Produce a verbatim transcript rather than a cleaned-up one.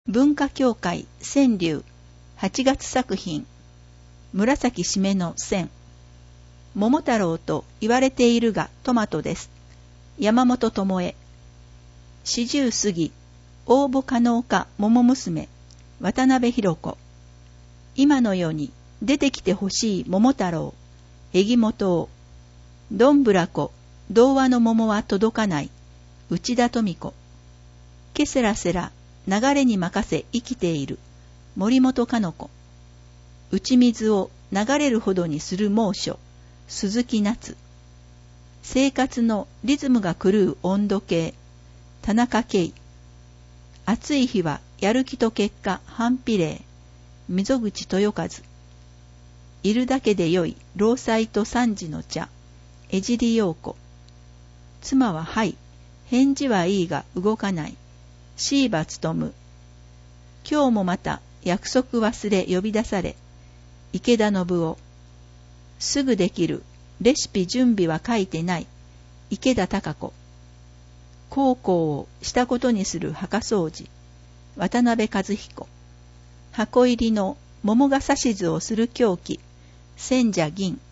文化協会川柳はちがつ作品紫しめの線桃太郎と言われているがトマトです。山本智恵。四十過ぎ応募可能か桃娘渡辺博子。今の世に出てきてほしい桃太郎榎本をどんぶらこ童話の桃は届かない内田富子。けせらせら流れに任せ生きている森本かの子。打ち水を流れるほどにする猛暑鈴木夏。生活のリズムが狂う温度計田中圭。暑い日はやる気と結果反比例溝口豊和。いるだけでよい労災と三時の茶江尻陽子。妻ははい返事はいいが動かない椎葉勉。今日もまた約束忘れ呼び出され池田信夫。すぐできるレシピ準備は書いてない池田貴子。孝行をしたことにする墓掃除渡辺和彦。箱入りの桃が指図をする狂気千社銀。